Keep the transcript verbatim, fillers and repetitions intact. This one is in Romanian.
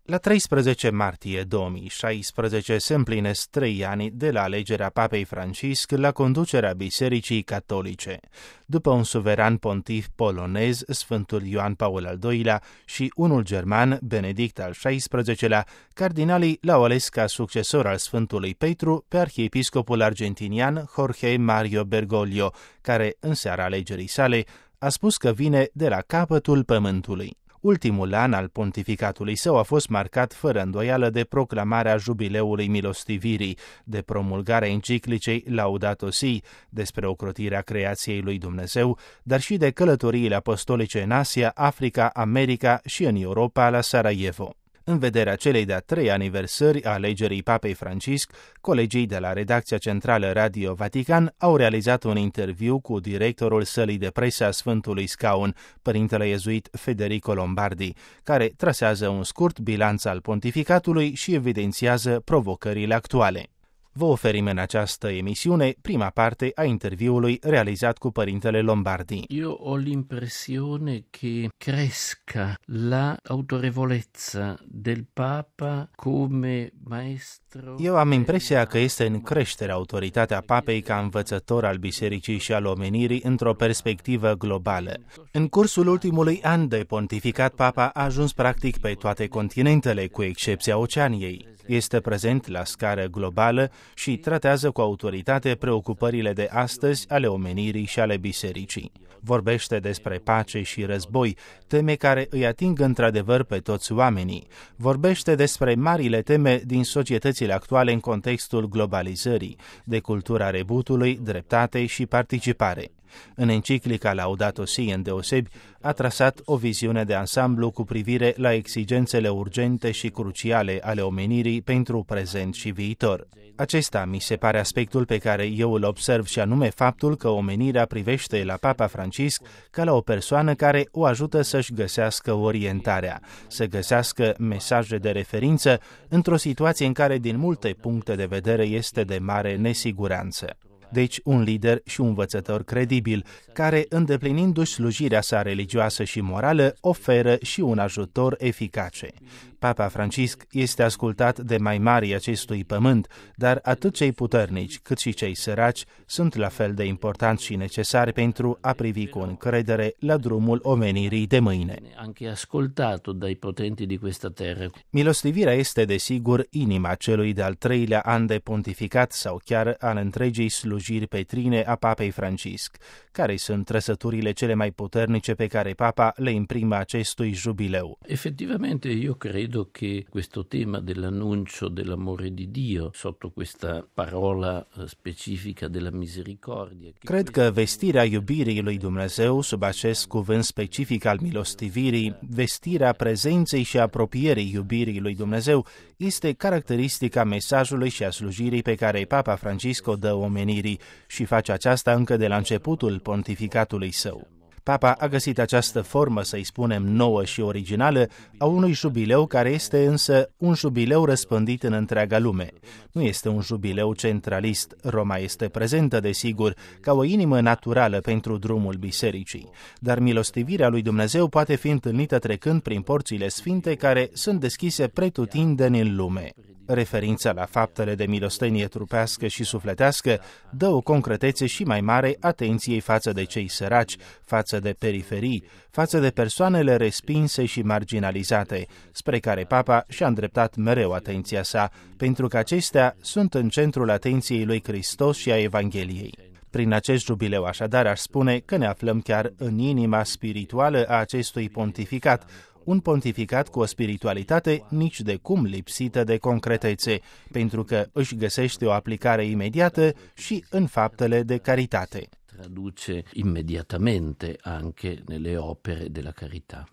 La treisprezece martie două mii șaisprezece se împlinesc trei ani de la alegerea Papei Francisc la conducerea Bisericii Catolice. După un suveran pontif polonez, Sfântul Ioan Paul al doilea, și unul german, Benedict al șaisprezecelea, cardinalii l-au ales ca succesor al Sfântului Petru pe arhiepiscopul argentinian Jorge Mario Bergoglio, care, în seara alegerii sale, a spus că vine de la capătul pământului. Ultimul an al pontificatului său a fost marcat fără îndoială de proclamarea jubileului milostivirii, de promulgarea enciclicei Laudato Si despre ocrotirea creației lui Dumnezeu, dar și de călătoriile apostolice în Asia, Africa, America și în Europa la Sarajevo. În vederea celei de-a trei aniversări a alegerii Papei Francisc, colegii de la redacția centrală Radio Vatican au realizat un interviu cu directorul sălii de presă a Sfântului Scaun, părintele iezuit Federico Lombardi, care trasează un scurt bilanț al pontificatului și evidențiază provocările actuale. Vă oferim în această emisiune prima parte a interviului realizat cu părintele Lombardi. Io ho l'impressione che cresca la autorevolezza del Papa come maestro. Eu am impresia că este în creștere autoritatea Papei ca învățător al Bisericii și al omenirii într-o perspectivă globală. În cursul ultimului an de pontificat, Papa a ajuns practic pe toate continentele, cu excepția Oceaniei. Este prezent la scară globală și tratează cu autoritate preocupările de astăzi ale omenirii și ale bisericii. Vorbește despre pace și război, teme care îi ating într-adevăr pe toți oamenii. Vorbește despre marile teme din societățile actuale în contextul globalizării, de cultura rebutului, dreptate și participare. În enciclica Laudato Si, îndeosebi, a trasat o viziune de ansamblu cu privire la exigențele urgente și cruciale ale omenirii pentru prezent și viitor. Acesta mi se pare aspectul pe care eu îl observ, și anume faptul că omenirea privește la Papa Francisc ca la o persoană care o ajută să-și găsească orientarea, să găsească mesaje de referință într-o situație în care din multe puncte de vedere este de mare nesiguranță. Deci un lider și un învățător credibil, care, îndeplinindu-și slujirea sa religioasă și morală, oferă și un ajutor eficace. Papa Francisc este ascultat de mai mari acestui pământ, dar atât cei puternici cât și cei săraci sunt la fel de importanți și necesari pentru a privi cu încredere la drumul omenirii de mâine. Anche ascoltato dai potenti di questa terra. Milostivirea este, desigur, inima celui de-al treilea an de pontificat sau chiar al întregii slujiri petrine a Papei Francisc. Care sunt trăsăturile cele mai puternice pe care Papa le imprimă acestui jubileu? Effettivamente io credo che questo tema dell'annuncio dell'amore di Dio sotto questa parola specifica della misericordia. Cred că vestirea iubirii lui Dumnezeu sub acest cuvânt specific al milostivirii, vestirea prezenței și apropierii iubirii lui Dumnezeu, este caracteristica mesajului și a slujirii pe care Papa Francisc o dă omenirii și face aceasta încă de la începutul pontificatului său. Papa a găsit această formă, să-i spunem, nouă și originală, a unui jubileu care este însă un jubileu răspândit în întreaga lume. Nu este un jubileu centralist. Roma este prezentă, desigur, ca o inimă naturală pentru drumul bisericii, dar milostivirea lui Dumnezeu poate fi întâlnită trecând prin porțile sfinte care sunt deschise pretutindeni în lume. Referința la faptele de milostenie trupească și sufletească dă o concretețe și mai mare atenției față de cei săraci, față de periferii, față de persoanele respinse și marginalizate, spre care Papa și-a îndreptat mereu atenția sa, pentru că acestea sunt în centrul atenției lui Hristos și a Evangheliei. Prin acest jubileu, așadar, aș spune că ne aflăm chiar în inima spirituală a acestui pontificat, un pontificat cu o spiritualitate nici de cum lipsită de concretețe, pentru că își găsește o aplicare imediată și în faptele de caritate. Traduce immediatamente anche nelle opere della carità.